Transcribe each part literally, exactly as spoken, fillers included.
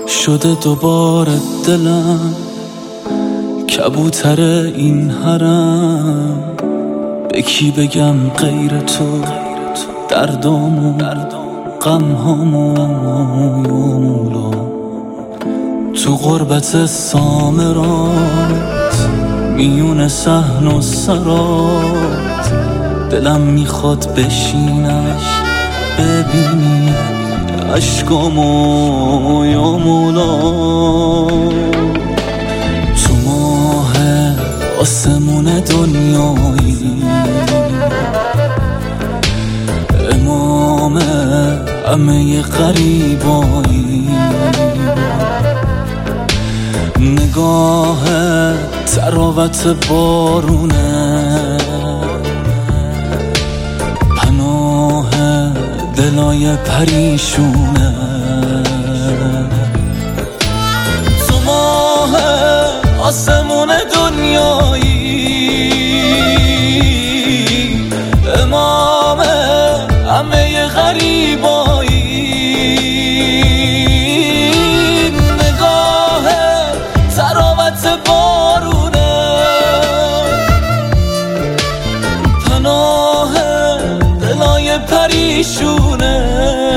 شده دوباره دلم کبوتر این حرم، به کی بگم غیر تو دردامو غمهامو یا مولا. تو غربت سامرات میون صحن و سرات دلم میخواد بشینش ببینی عشقامو یا مولا. تو ماه آسمون دنیایی، امام همه غریبایی، نگاه تراوت بارونه، پناه دلای پریشونه. تو ماه آسمون دنیایی، امام همه غریبایی، نگاه تراوت بارونه، پناه دلای پریشونه.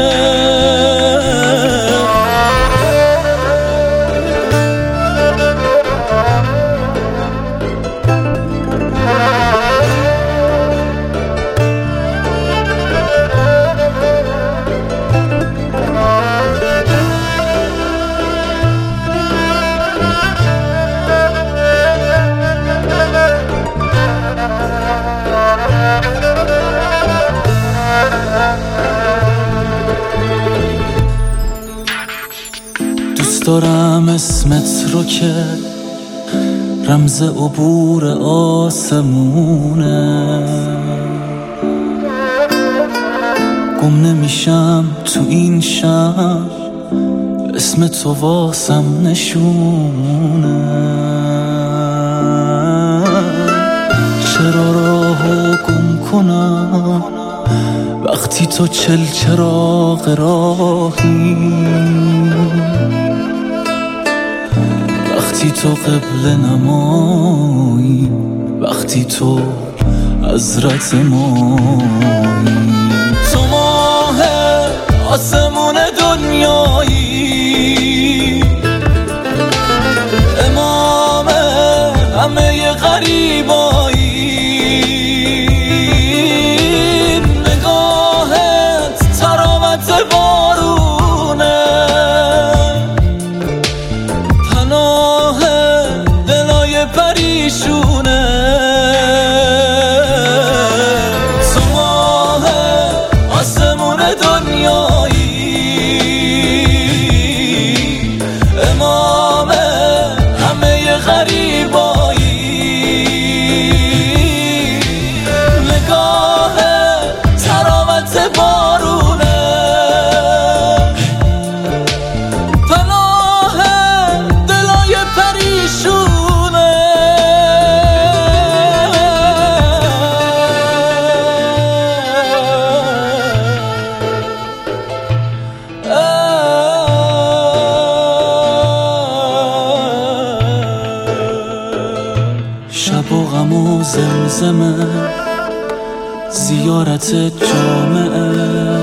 دارم اسمت رو که رمز عبور آسمونه، گم نمیشم تو این شهر، اسم تو واسم نشونه. چرا راهو گم کنم وقتی تو چل چراغ راهی، وقتی تو قبل نمایی، وقتی تو حضرت مایی. تو ماه آسمون دنیایی، امام همه غریبایی، نگاهت تراوت بارونه، پناه دلای پریشونه. تو ماه آسمون دنیایی، امام همه غریبایی، نگاه تراوت بارونه، پناه دلای پریشونه. شب و غم و زمزمه، زیارت جامعه،